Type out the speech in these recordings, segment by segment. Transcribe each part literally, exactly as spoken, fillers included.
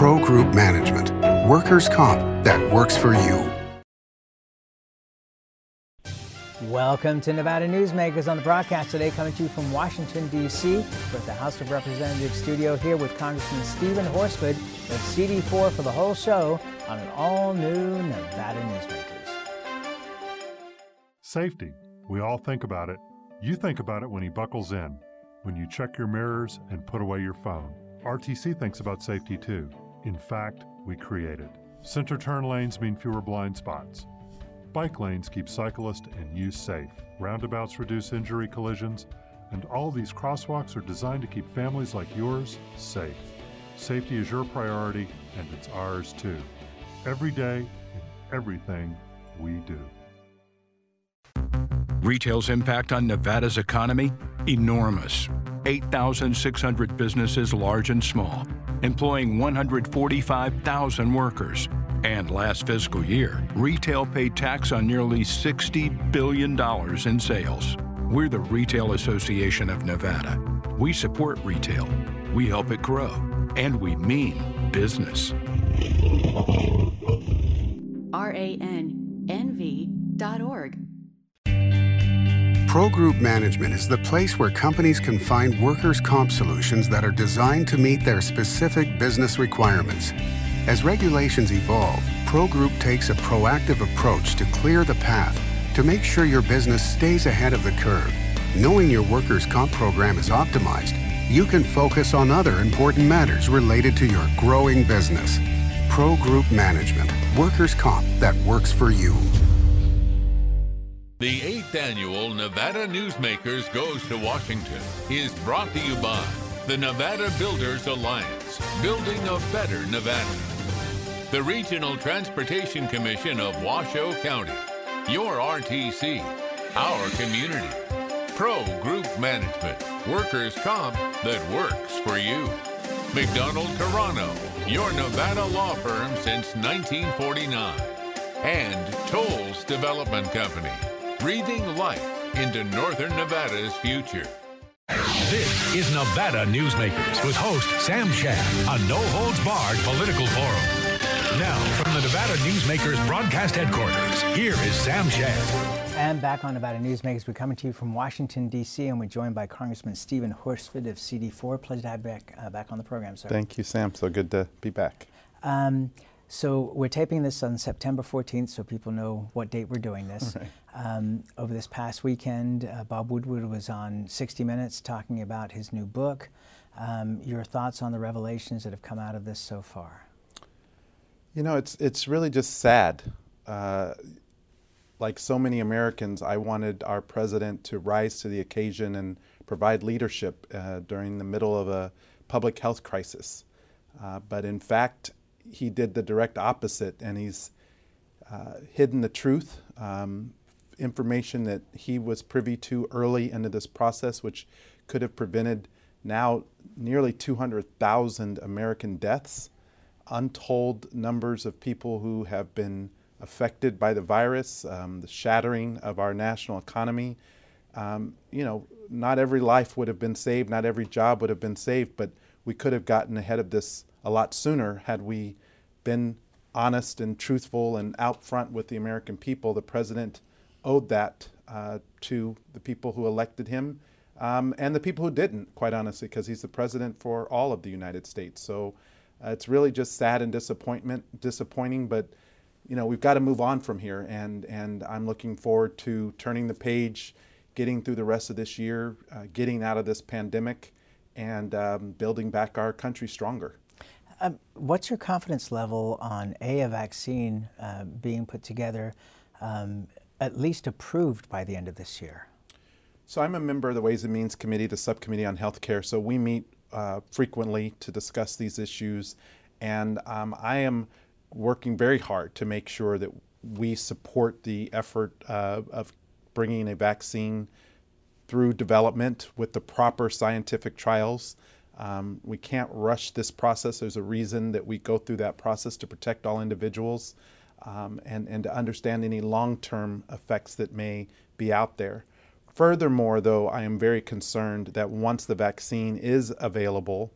Pro Group Management, workers' comp that works for you. Welcome to Nevada Newsmakers on the broadcast today, coming to you from Washington, D C with the House of Representatives studio here with Congressman Steven Horsford of C D four for the whole show on an all-new Nevada Newsmakers. Safety. We all think about it. You think about it when he buckles in, when you check your mirrors and put away your phone. R T C thinks about safety too. In fact, we create it. Center turn lanes mean fewer blind spots. Bike lanes keep cyclists and you safe. Roundabouts reduce injury collisions, and all these crosswalks are designed to keep families like yours safe. Safety is your priority, and it's ours too. Every day, in everything we do. Retail's impact on Nevada's economy? Enormous. eight thousand six hundred businesses, large and small, employing one hundred forty-five thousand workers. And last fiscal year, retail paid tax on nearly sixty billion dollars in sales. We're the Retail Association of Nevada. We support retail, we help it grow, and we mean business. R A N N V dot org. Pro Group Management is the place where companies can find workers' comp solutions that are designed to meet their specific business requirements. As regulations evolve, Pro Group takes a proactive approach to clear the path to make sure your business stays ahead of the curve. Knowing your workers' comp program is optimized, you can focus on other important matters related to your growing business. Pro Group Management, workers' comp that works for you. The eighth annual Nevada Newsmakers Goes to Washington is brought to you by the Nevada Builders Alliance, building a better Nevada. The Regional Transportation Commission of Washoe County, your R T C, our community. Pro Group Management, workers' comp that works for you. McDonald Carano, your Nevada law firm since nineteen forty-nine. And Tolles Development Company, breathing life into Northern Nevada's future. This is Nevada Newsmakers with host Sam Shad, a no-holds-barred political forum. Now, from the Nevada Newsmakers broadcast headquarters, here is Sam Shad. And back on Nevada Newsmakers, we're coming to you from Washington, D C, and we're joined by Congressman Steven Horsford of C D four. Pleasure to have you back, uh, back on the program, sir. Thank you, Sam. So good to be back. Um, so we're taping this on September fourteenth, so people know what date we're doing this. Right. Um, over this past weekend, uh, Bob Woodward was on sixty minutes talking about his new book. Um, your thoughts on the revelations that have come out of this so far? You know, it's it's really just sad. Uh, like so many Americans, I wanted our president to rise to the occasion and provide leadership uh, during the middle of a public health crisis. Uh, but in fact, he did the direct opposite, and he's uh, hidden the truth, um, information that he was privy to early into this process, which could have prevented now nearly two hundred thousand American deaths. Untold numbers of people who have been affected by the virus, um, the shattering of our national economy. Um, you know, not every life would have been saved, not every job would have been saved, but we could have gotten ahead of this a lot sooner had we been honest and truthful and out front with the American people. The president owed that uh, to the people who elected him um, and the people who didn't, quite honestly, because he's the president for all of the United States. So Uh, it's really just sad and disappointment, disappointing, but you know, we've got to move on from here, and, and I'm looking forward to turning the page, getting through the rest of this year, uh, getting out of this pandemic, and um, building back our country stronger. Um, what's your confidence level on A, a vaccine uh, being put together, um, at least approved by the end of this year? So I'm a member of the Ways and Means Committee, the subcommittee on healthcare, so we meet Uh, frequently to discuss these issues, and um, I am working very hard to make sure that we support the effort uh, of bringing a vaccine through development with the proper scientific trials. Um, we can't rush this process. There's a reason that we go through that process to protect all individuals um, and, and to understand any long-term effects that may be out there. Furthermore, though, I am very concerned that once the vaccine is available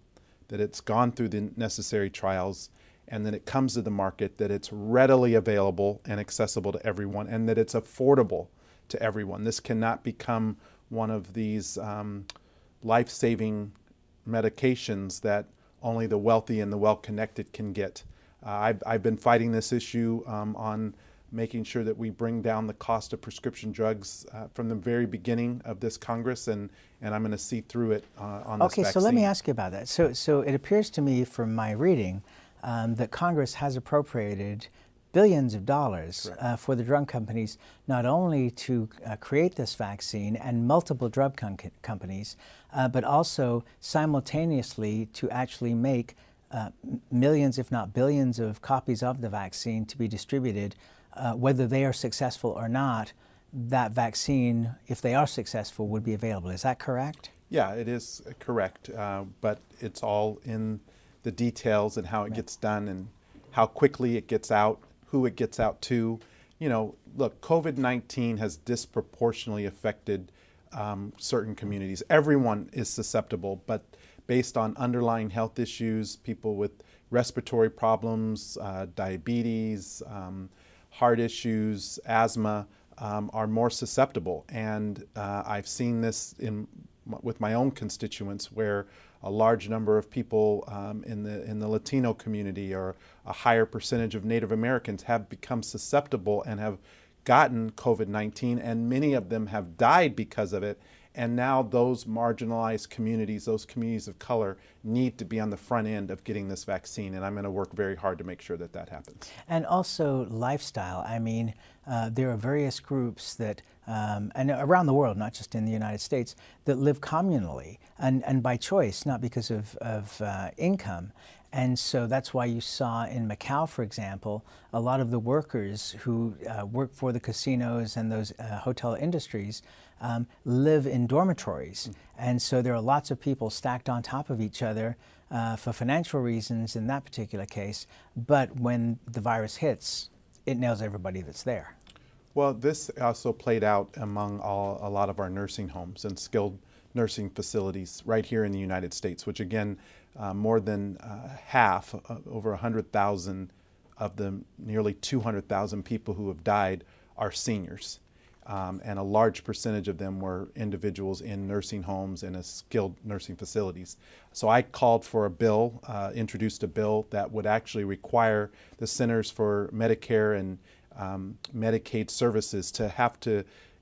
that it's gone through the necessary trials, and that it comes to the market, that it's readily available and accessible to everyone, and that it's affordable to everyone. This cannot become one of these um, life-saving medications that only the wealthy and the well-connected can get. Uh, I've, I've been fighting this issue um, on making sure that we bring down the cost of prescription drugs uh, from the very beginning of this Congress, and, and I'm going to see through it uh, on this Okay, vaccine. so let me ask you about that. So, so it appears to me from my reading um, that Congress has appropriated billions of dollars uh, for the drug companies, not only to uh, create this vaccine and multiple drug com companies, uh, but also simultaneously to actually make uh, millions, if not billions, of copies of the vaccine to be distributed. Uh, whether they are successful or not, that vaccine, if they are successful, would be available. Is that correct? Yeah, it is correct, uh, but it's all in the details and how it right. gets done and how quickly it gets out, who it gets out to. You know, look, COVID nineteen has disproportionately affected um, certain communities. Everyone is susceptible, but based on underlying health issues, people with respiratory problems, uh, diabetes, um, heart issues, asthma, um, are more susceptible. And uh, I've seen this in with my own constituents, where a large number of people um, in the in the Latino community, or a higher percentage of Native Americans, have become susceptible and have gotten COVID nineteen, and many of them have died because of it. And now those marginalized communities, those communities of color, need to be on the front end of getting this vaccine, and I'm going to work very hard to make sure that that happens. And also lifestyle. I mean, uh, there are various groups that, um, and around the world, not just in the United States, that live communally and, and by choice, not because of, of uh, income. And so that's why you saw in Macau, for example, a lot of the workers who uh, work for the casinos and those uh, hotel industries um, live in dormitories. Mm. And so there are lots of people stacked on top of each other uh, for financial reasons in that particular case. But when the virus hits, it nails everybody that's there. Well, this also played out among all, a lot of our nursing homes and skilled nursing facilities right here in the United States, which again, uh, more than uh, half, uh, over one hundred thousand of the nearly two hundred thousand people who have died are seniors. Um, and a large percentage of them were individuals in nursing homes and skilled nursing facilities. So I called for a bill, uh, introduced a bill that would actually require the Centers for Medicare and um, Medicaid Services to have to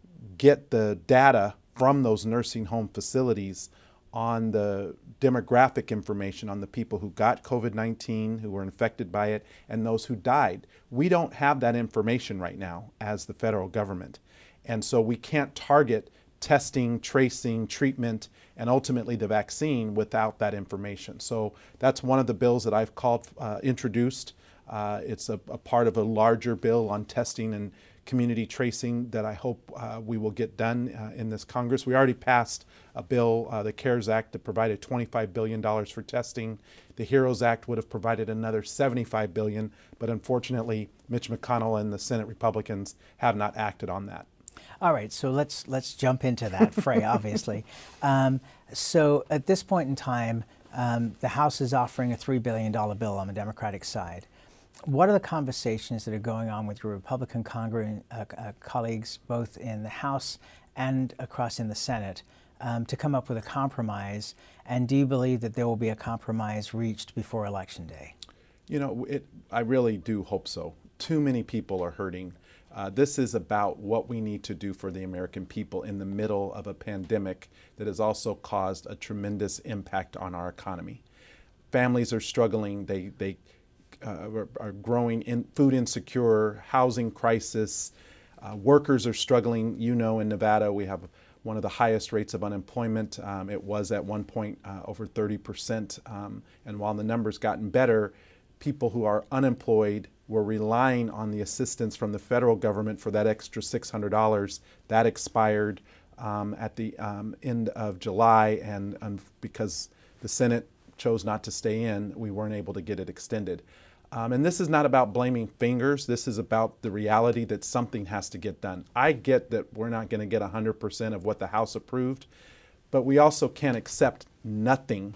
get the data from those nursing home facilities on the demographic information on the people who got COVID nineteen, who were infected by it, and those who died. We don't have that information right now as the federal government. And so we can't target testing, tracing, treatment, and ultimately the vaccine without that information. So that's one of the bills that I've called, uh, introduced. Uh, it's a, a part of a larger bill on testing and community tracing that I hope uh, we will get done uh, in this Congress. We already passed a bill, uh, the CARES Act, that provided twenty-five billion dollars for testing. The HEROES Act would have provided another seventy-five billion dollars, but unfortunately, Mitch McConnell and the Senate Republicans have not acted on that. All right, so let's let's jump into that fray, obviously. Um, so at this point in time, um, the House is offering a three billion dollar bill on the Democratic side. What are the conversations that are going on with your Republican Congress, uh, uh, colleagues, both in the House and across in the Senate, um, to come up with a compromise? And do you believe that there will be a compromise reached before Election Day? You know, it, I really do hope so. Too many people are hurting. Uh, this is about what we need to do for the American people in the middle of a pandemic that has also caused a tremendous impact on our economy. Families are struggling. They, they uh, are, are growing in food insecure, housing crisis. Uh, workers are struggling. You know, in Nevada, we have one of the highest rates of unemployment. Um, it was at one point uh, over thirty percent. Um, and while the numbers gotten better, people who are unemployed were relying on the assistance from the federal government for that extra six hundred dollars. That expired um, at the um, end of July, and um, because the Senate chose not to stay in, we weren't able to get it extended. Um, and this is not about blaming fingers. This is about the reality that something has to get done. I get that we're not going to get one hundred percent of what the House approved, but we also can't accept nothing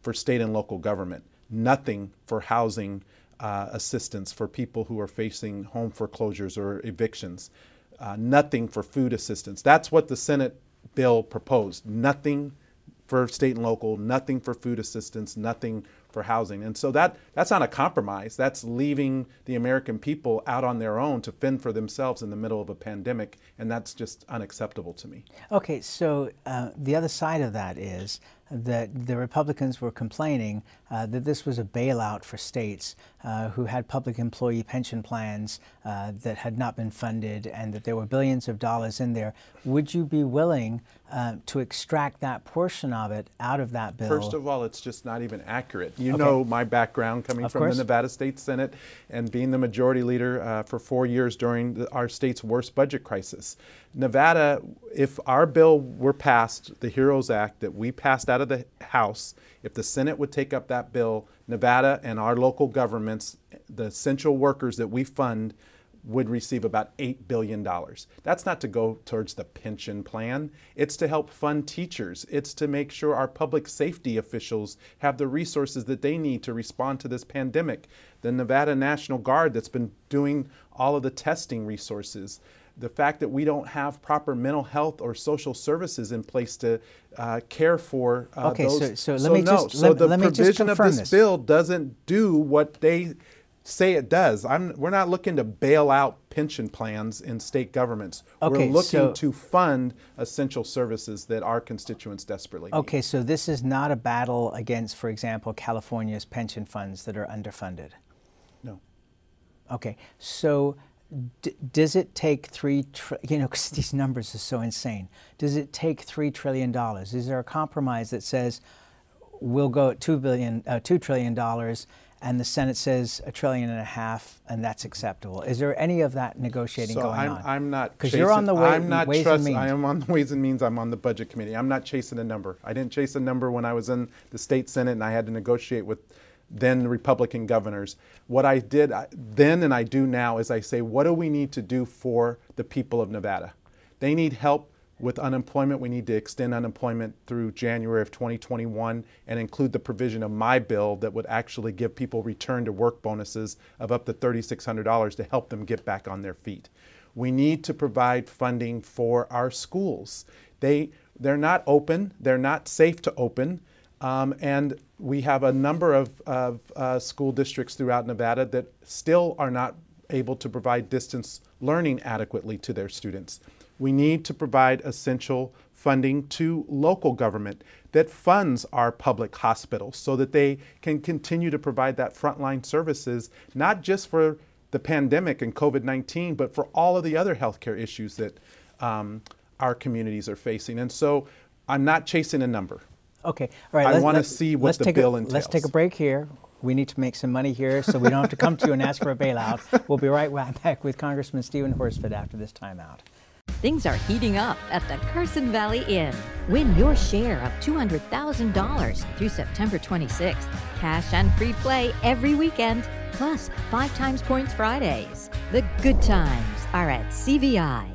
for state and local government, nothing for housing uh, assistance for people who are facing home foreclosures or evictions, uh, nothing for food assistance. That's what the Senate bill proposed. Nothing for state and local, nothing for food assistance, nothing for housing. And so that that's not a compromise. That's leaving the American people out on their own to fend for themselves in the middle of a pandemic, and that's just unacceptable to me. Okay, so uh, the other side of that is that the Republicans were complaining uh, that this was a bailout for states uh, who had public employee pension plans uh, that had not been funded, and that there were billions of dollars in there. Would you be willing uh, to extract that portion of it out of that bill? First of all, it's just not even accurate. You Okay. know my background coming Of from course. the Nevada State Senate and being the majority leader uh, for four years during the, our state's worst budget crisis. Nevada, if our bill were passed, the HEROES Act that we passed out of the House, if the Senate would take up that bill, Nevada and our local governments, the essential workers that we fund, would receive about eight billion dollars. That's not to go towards the pension plan. It's to help fund teachers. It's to make sure our public safety officials have the resources that they need to respond to this pandemic. The Nevada National Guard that's been doing all of the testing resources. The fact that we don't have proper mental health or social services in place to uh, care for uh, Okay, those. so- so let so me no. just- so let- the let me just provision of confirm this this. bill doesn't do what they say it does. I'm, we're not looking to bail out pension plans in state governments. Okay, we're looking so- to fund essential services that our constituents desperately need. Okay, so this is not a battle against, for example, California's pension funds that are underfunded. No. Okay, so d- does it take three, tr- you know, because these numbers are so insane. Does it take three trillion dollars? Is there a compromise that says we'll go at two billion, uh, two trillion dollars, and the Senate says a trillion and a half, and that's acceptable? Is there any of that negotiating So going I'm, on? I'm not because chasing- you're on the way, I'm not Ways trust, and Means. I am on the Ways and Means. I'm on the Budget Committee. I'm not chasing a number. I didn't chase a number when I was in the state Senate and I had to negotiate with then Republican governors. What I did I- then and I do now is I say, what do we need to do for the people of Nevada? They need help with unemployment. We need to extend unemployment through January of twenty twenty-one and include the provision of my bill that would actually give people return to work bonuses of up to three thousand six hundred dollars to help them get back on their feet. We need to provide funding for our schools. They, they're not open, they're not safe to open, um, and we have a number of, of uh, school districts throughout Nevada that still are not able to provide distance learning adequately to their students. We need to provide essential funding to local government that funds our public hospitals so that they can continue to provide that frontline services, not just for the pandemic and COVID nineteen, but for all of the other healthcare issues that um, our communities are facing. And so I'm not chasing a number. Okay, all right. I let's- want to let's- see what let's the take bill a, entails. Let's take a break here. We need to make some money here so we don't have to come to you and ask for a bailout. We'll be right back with Congressman Stephen Horsford after this timeout. Things are heating up at the Carson Valley Inn. Win your share of two hundred thousand dollars through September twenty-sixth. Cash and free play every weekend, plus five times points Fridays. The good times are at C V I.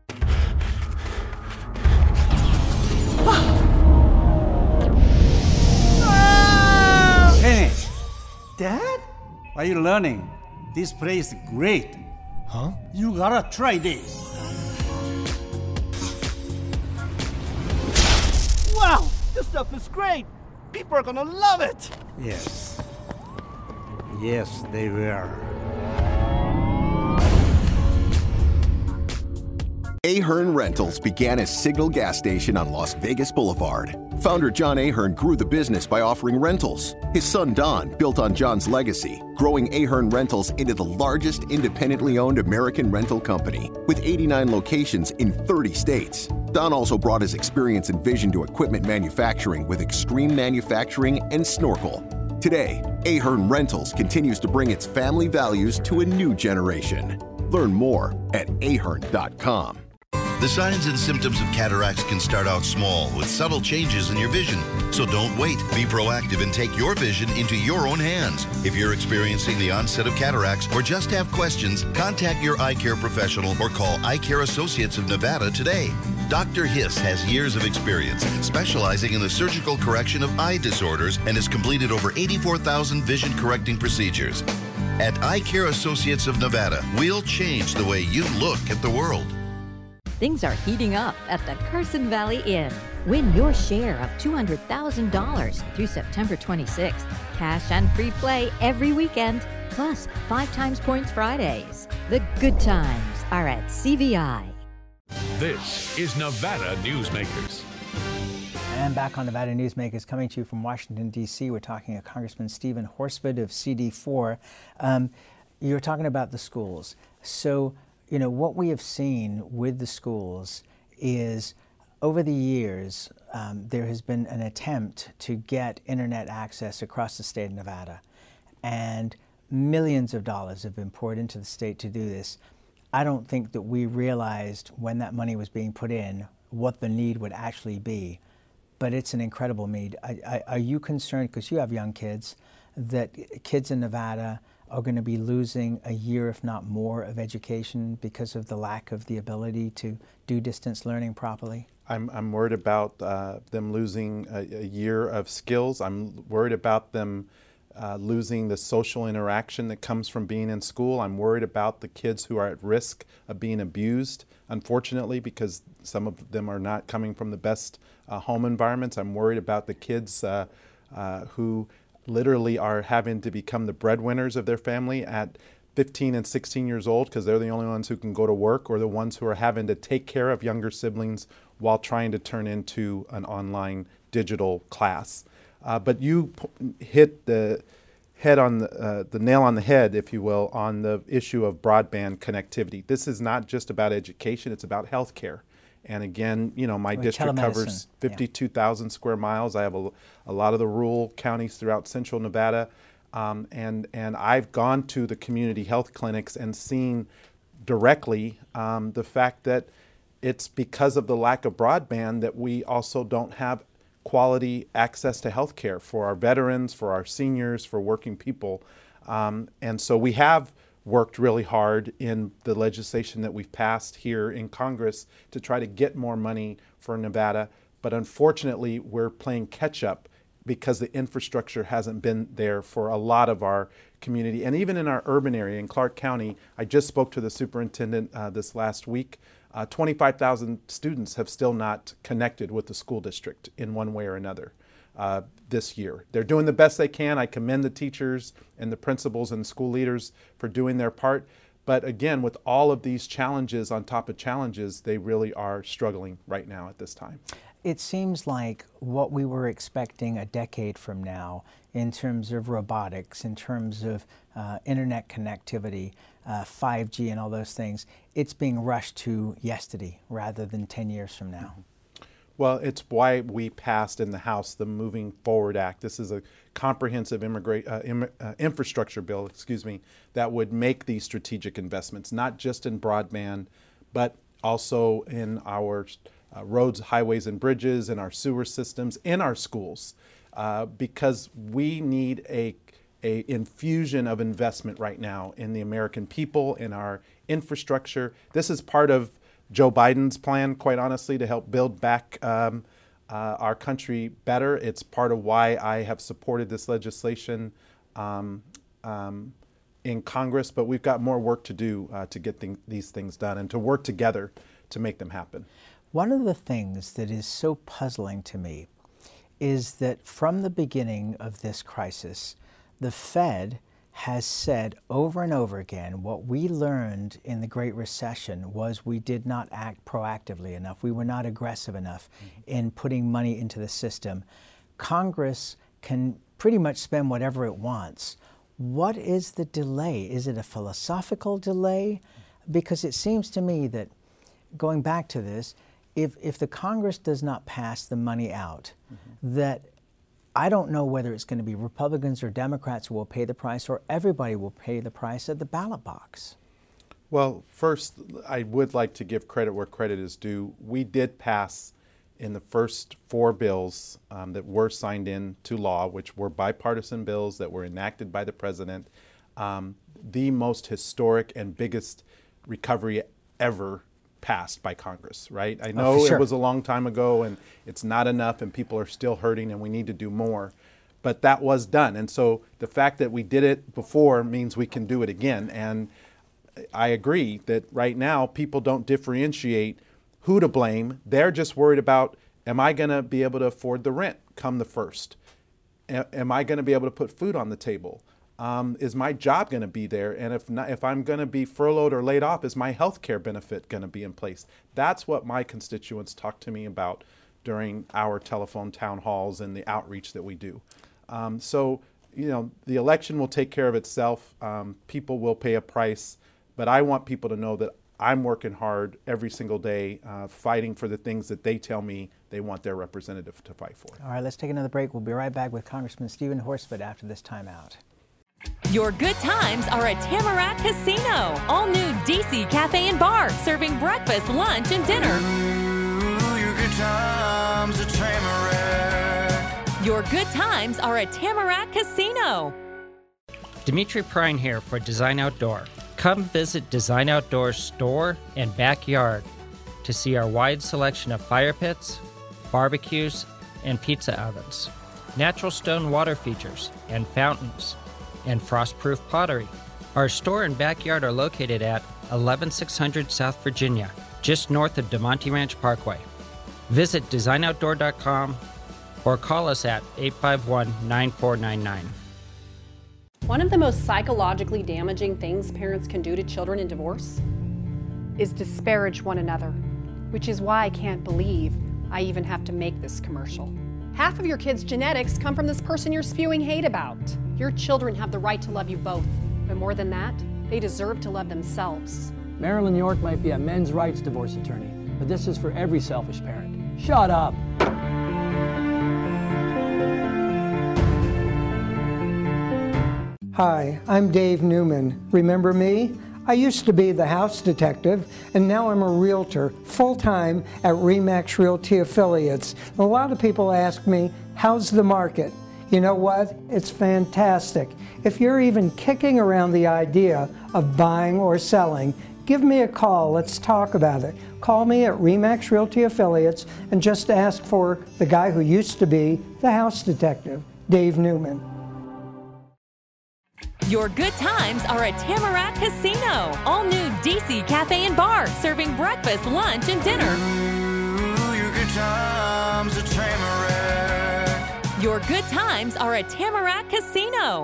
Hey, Dad? Are you learning? This place is great. Huh? You gotta try this. Wow, this stuff is great. People are gonna love it. Yes. Yes, they will. Ahern Rentals began as Signal Gas Station on Las Vegas Boulevard. Founder John Ahern grew the business by offering rentals. His son Don built on John's legacy, growing Ahern Rentals into the largest independently owned American rental company, with eighty-nine locations in thirty states. Don also brought his experience and vision to equipment manufacturing with Extreme Manufacturing and Snorkel. Today, Ahern Rentals continues to bring its family values to a new generation. Learn more at ahern dot com. The signs and symptoms of cataracts can start out small with subtle changes in your vision. So don't wait. Be proactive and take your vision into your own hands. If you're experiencing the onset of cataracts or just have questions, contact your eye care professional or call Eye Care Associates of Nevada today. Doctor Hiss has years of experience specializing in the surgical correction of eye disorders and has completed over eighty-four thousand vision correcting procedures. At Eye Care Associates of Nevada, we'll change the way you look at the world. Things are heating up at the Carson Valley Inn. Win your share of two hundred thousand dollars through September twenty-sixth. Cash and free play every weekend, plus five times points Fridays. The good times are at C V I. This is Nevada Newsmakers. And back on Nevada Newsmakers, coming to you from Washington, D C, we're talking to Congressman Stephen Horsford of C D four. Um, you're talking about the schools. So, you know, what we have seen with the schools is over the years, um, there has been an attempt to get internet access across the state of Nevada. And millions of dollars have been poured into the state to do this. I don't think that we realized when that money was being put in what the need would actually be. But it's an incredible need. I, I, are you concerned, because you have young kids, that kids in Nevada are going to be losing a year, if not more, of education because of the lack of the ability to do distance learning properly? I'm, I'm worried about uh, them losing a, a year of skills. I'm worried about them uh, losing the social interaction that comes from being in school. I'm worried about the kids who are at risk of being abused, unfortunately, because some of them are not coming from the best uh, home environments. I'm worried about the kids uh, uh, who literally are having to become the breadwinners of their family at fifteen and sixteen years old because they're the only ones who can go to work, or the ones who are having to take care of younger siblings while trying to turn into an online digital class. Uh, but you p- hit the head on the, uh, the nail on the head, if you will, on the issue of broadband connectivity. This is not just about education, it's about healthcare. And again, you know, my Or district telemedicine. covers fifty-two thousand yeah. square miles. I have a, a lot of the rural counties throughout central Nevada. Um, and, and I've gone to the community health clinics and seen directly um, the fact that it's because of the lack of broadband that we also don't have quality access to health care for our veterans, for our seniors, for working people. Um, and so we have worked really hard in the legislation that we've passed here in Congress to try to get more money for Nevada. But unfortunately, we're playing catch up because the infrastructure hasn't been there for a lot of our community. And even in our urban area in Clark County, I just spoke to the superintendent uh, this last week. Uh, twenty-five thousand students have still not connected with the school district in one way or another uh, this year. They're doing the best they can. I commend the teachers and the principals and school leaders for doing their part. But again, with all of these challenges on top of challenges, they really are struggling right now at this time. It seems like what we were expecting a decade from now in terms of robotics, in terms of uh, internet connectivity, uh, five G and all those things, it's being rushed to yesterday rather than ten years from now. Well, it's why we passed in the House the Moving Forward Act. This is a comprehensive immigra- uh, im- uh, infrastructure bill, excuse me, that would make these strategic investments, not just in broadband, but also in our uh, roads, highways, and bridges, in our sewer systems, in our schools, uh, because we need a, a infusion of investment right now in the American people, in our infrastructure. This is part of Joe Biden's plan, quite honestly, to help build back um, uh, our country better. It's part of why I have supported this legislation um, um, in Congress, but we've got more work to do uh, to get th- these things done and to work together to make them happen. One of the things that is so puzzling to me is that from the beginning of this crisis, the Fed has said over and over again, what we learned in the Great Recession was we did not act proactively enough. We were not aggressive enough mm-hmm. in putting money into the system. Congress can pretty much spend whatever it wants. What is the delay? Is it a philosophical delay? Because it seems to me that, going back to this, if, if the Congress does not pass the money out, mm-hmm. that I don't know whether it's going to be Republicans or Democrats who will pay the price, or everybody will pay the price at the ballot box. Well, first, I would like to give credit where credit is due. We did pass in the first four bills um, that were signed into law, which were bipartisan bills that were enacted by the president, um, the most historic and biggest recovery ever passed by Congress, right? I know oh, for sure. it was a long time ago and it's not enough and people are still hurting and we need to do more. But that was done. And so the fact that we did it before means we can do it again. And I agree that right now people don't differentiate who to blame. They're just worried about, am I going to be able to afford the rent come the first? A- am I going to be able to put food on the table? Um, is my job going to be there? And if not, if I'm going to be furloughed or laid off, is my health care benefit going to be in place? That's what my constituents talk to me about during our telephone town halls and the outreach that we do. Um, so, you know, the election will take care of itself. Um, people will pay a price, but I want people to know that I'm working hard every single day, uh, fighting for the things that they tell me they want their representative to fight for. All right, let's take another break. We'll be right back with Congressman Stephen Horsford after this timeout. Your good times are at Tamarack Casino. All new D C Cafe and Bar, serving breakfast, lunch, and dinner. Ooh, your good times at Tamarack. Your good times are at Tamarack Casino. Dimitri Prine here for Design Outdoor. Come visit Design Outdoor's store and backyard to see our wide selection of fire pits, barbecues, and pizza ovens, natural stone water features and fountains, and frost-proof pottery. Our store and backyard are located at eleven six hundred South Virginia, just north of DeMonte Ranch Parkway. Visit design outdoor dot com or call us at eight five one, nine four nine nine. One of the most psychologically damaging things parents can do to children in divorce is disparage one another, which is why I can't believe I even have to make this commercial. Half of your kids' genetics come from this person you're spewing hate about. Your children have the right to love you both, but more than that, they deserve to love themselves. Marilyn York might be a men's rights divorce attorney, but this is for every selfish parent. Shut up! Hi, I'm Dave Newman. Remember me? I used to be the house detective, and now I'm a realtor full-time at RE/MAX Realty Affiliates. A lot of people ask me, how's the market? You know what? It's fantastic. If you're even kicking around the idea of buying or selling, give me a call. Let's talk about it. Call me at RE/MAX Realty Affiliates and just ask for the guy who used to be the house detective, Dave Newman. Your good times are at Tamarack Casino. All new D C Cafe and Bar, serving breakfast, lunch, and dinner. Ooh, your good times at Tamarack. Your good times are at Tamarack Casino.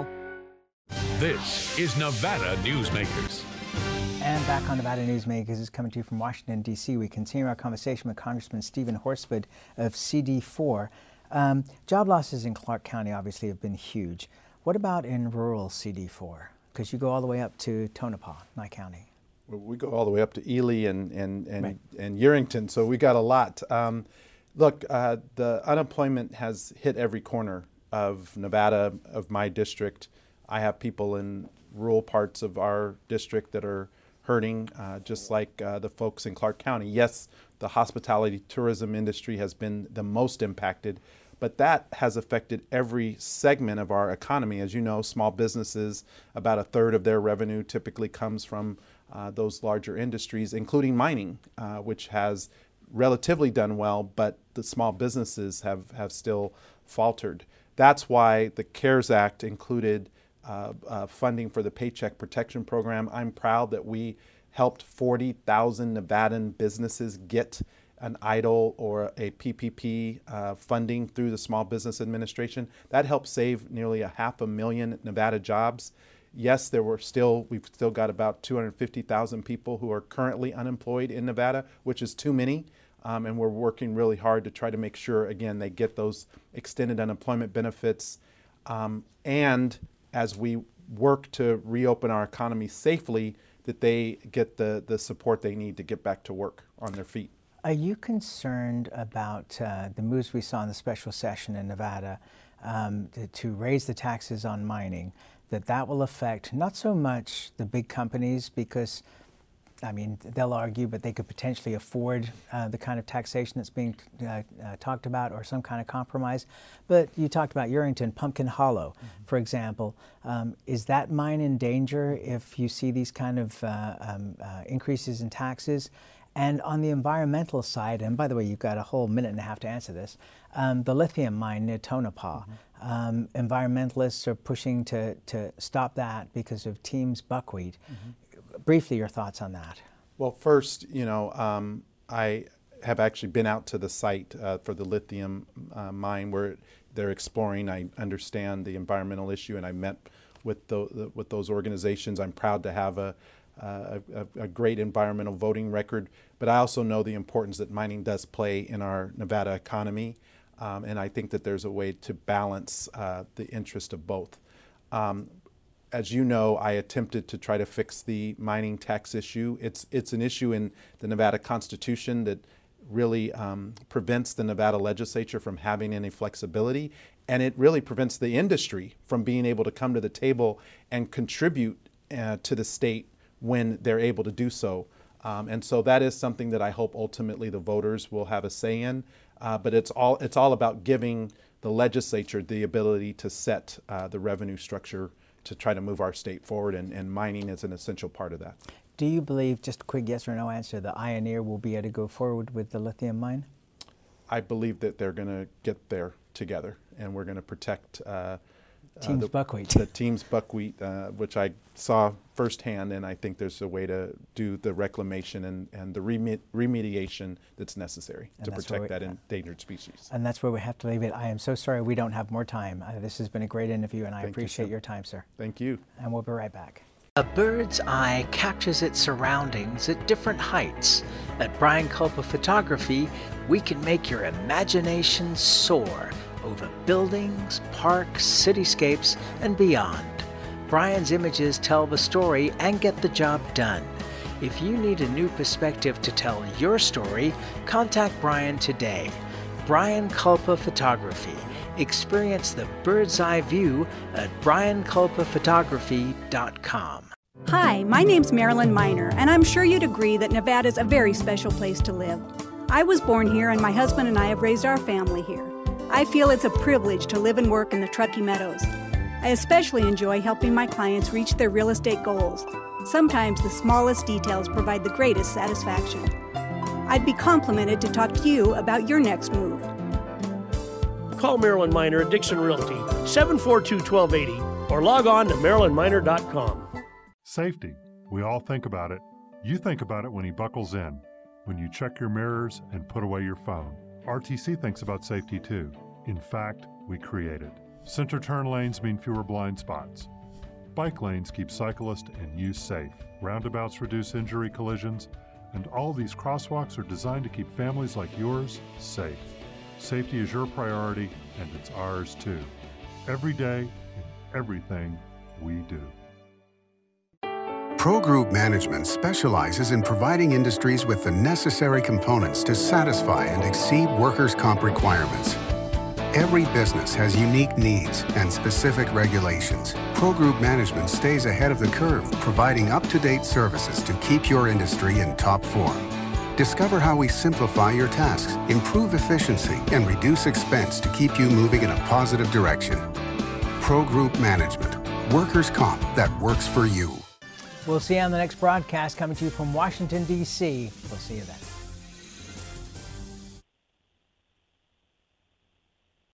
This is Nevada Newsmakers. And back on Nevada Newsmakers is coming to you from Washington, D C We continue our conversation with Congressman Stephen Horsford of C D four. Um, job losses in Clark County obviously have been huge. What about in rural C D four? Because you go all the way up to Tonopah, Nye County. Well, we go all the way up to Ely and, and, and, Right. and Yerington, so we got a lot. Um, look, uh, the unemployment has hit every corner of Nevada, of my district. I have people in rural parts of our district that are hurting, uh, just like uh, the folks in Clark County. Yes, the hospitality tourism industry has been the most impacted, but that has affected every segment of our economy. As you know, small businesses, about a third of their revenue typically comes from uh, those larger industries, including mining, uh, which has relatively done well, but the small businesses have, have still faltered. That's why the CARES Act included uh, uh, funding for the Paycheck Protection Program. I'm proud that we helped forty thousand Nevadan businesses get an E I D L or a P P P uh, funding through the Small Business Administration. That helped save nearly a half a million Nevada jobs. Yes, there were still, we've still got about two hundred fifty thousand people who are currently unemployed in Nevada, which is too many. Um, and we're working really hard to try to make sure, again, they get those extended unemployment benefits. Um, and as we work to reopen our economy safely, that they get the, the support they need to get back to work on their feet. Are you concerned about uh, the moves we saw in the special session in Nevada um, to, to raise the taxes on mining, that that will affect not so much the big companies because, I mean, they'll argue, but they could potentially afford uh, the kind of taxation that's being uh, uh, talked about or some kind of compromise. But you talked about Yerington, Pumpkin Hollow, mm-hmm. for example. Um, is that mine in danger if you see these kind of uh, um, uh, increases in taxes? And on the environmental side, and by the way, you've got a whole minute and a half to answer this, um, the lithium mine near Tonopah, mm-hmm. um, environmentalists are pushing to, to stop that because of Team's buckwheat. Mm-hmm. Briefly, your thoughts on that? Well, first, you know, um, I have actually been out to the site uh, for the lithium uh, mine where they're exploring. I understand the environmental issue, and I met with, the, the, with those organizations. I'm proud to have a Uh, a, a great environmental voting record, but I also know the importance that mining does play in our Nevada economy, um, and I think that there's a way to balance uh, the interest of both. Um, as you know, I attempted to try to fix the mining tax issue. It's, it's an issue in the Nevada Constitution that really um, prevents the Nevada legislature from having any flexibility, and it really prevents the industry from being able to come to the table and contribute uh, to the state when they're able to do so. Um, and so that is something that I hope ultimately the voters will have a say in. Uh, but it's all, it's all about giving the legislature the ability to set uh, the revenue structure to try to move our state forward, and, and mining is an essential part of that. Do you believe, just a quick yes or no answer, the Ioneer will be able to go forward with the lithium mine? I believe that they're going to get there together, and we're going to protect uh, Team's uh, the, buckwheat. The Team's buckwheat, uh, which I saw firsthand, and I think there's a way to do the reclamation and, and the reme remediation that's necessary and to that's protect we, that endangered species. And that's where we have to leave it. I am so sorry we don't have more time. Uh, this has been a great interview, and I Thank appreciate you, your time, sir. Thank you. And we'll be right back. A bird's eye captures its surroundings at different heights. At Brian Culpa Photography, we can make your imagination soar over buildings, parks, cityscapes, and beyond. Brian's images tell the story and get the job done. If you need a new perspective to tell your story, contact Brian today. Brian Culpa Photography. Experience the bird's eye view at brian culpa photography dot com. Hi, my name's Marilyn Miner, and I'm sure you'd agree that Nevada's a very special place to live. I was born here, and my husband and I have raised our family here. I feel it's a privilege to live and work in the Truckee Meadows. I especially enjoy helping my clients reach their real estate goals. Sometimes the smallest details provide the greatest satisfaction. I'd be complimented to talk to you about your next move. Call Marilyn Miner at Dixon Realty, seven four two, one two eight zero, or log on to marilyn miner dot com. Safety. We all think about it. You think about it when he buckles in, when you check your mirrors and put away your phone. R T C thinks about safety too. In fact, we create it. Center turn lanes mean fewer blind spots. Bike lanes keep cyclists and you safe. Roundabouts reduce injury collisions, and all these crosswalks are designed to keep families like yours safe. Safety is your priority, and it's ours too. Every day, in everything we do. Pro Group Management specializes in providing industries with the necessary components to satisfy and exceed workers' comp requirements. Every business has unique needs and specific regulations. Pro Group Management stays ahead of the curve, providing up-to-date services to keep your industry in top form. Discover how we simplify your tasks, improve efficiency, and reduce expense to keep you moving in a positive direction. Pro Group Management. Workers' comp that works for you. We'll see you on the next broadcast coming to you from Washington, D C We'll see you then.